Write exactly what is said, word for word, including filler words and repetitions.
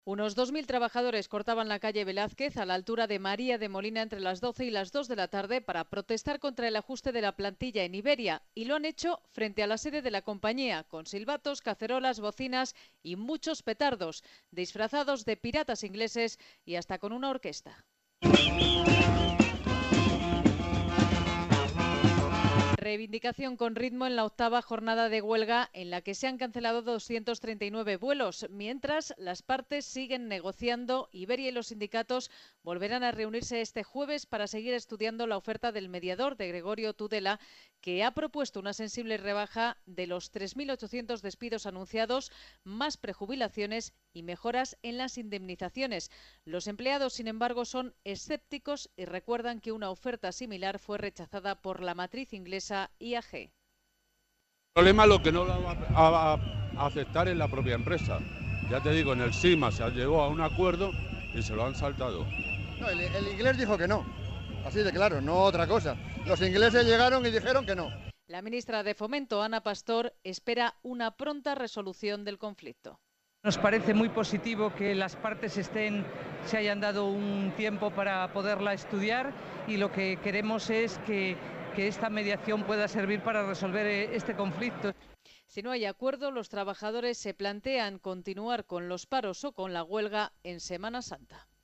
Unos dos mil trabajadores cortaban la calle Velázquez a la altura de María de Molina entre las doce y las dos de la tarde para protestar contra el ajuste de la plantilla en Iberia, y lo han hecho frente a la sede de la compañía, con silbatos, cacerolas, bocinas y muchos petardos, disfrazados de piratas ingleses y hasta con una orquesta. Reivindicación con ritmo en la octava jornada de huelga, en la que se han cancelado doscientos treinta y nueve vuelos, mientras las partes siguen negociando. Iberia y los sindicatos volverán a reunirse este jueves para seguir estudiando la oferta del mediador, de Gregorio Tudela, que ha propuesto una sensible rebaja de los tres mil ochocientos despidos anunciados, más prejubilaciones y mejoras en las indemnizaciones. Los empleados, sin embargo, son escépticos y recuerdan que una oferta similar fue rechazada por la matriz inglesa I A G. El problema es lo que no lo va a, a aceptar en la propia empresa. Ya te digo, en el SIMA se llegó a un acuerdo y se lo han saltado. No, el, el inglés dijo que no, así de claro, no otra cosa. Los ingleses llegaron y dijeron que no. La ministra de Fomento, Ana Pastor, espera una pronta resolución del conflicto. Nos parece muy positivo que las partes estén, se hayan dado un tiempo para poderla estudiar, y lo que queremos es que, que esta mediación pueda servir para resolver este conflicto. Si no hay acuerdo, los trabajadores se plantean continuar con los paros o con la huelga en Semana Santa.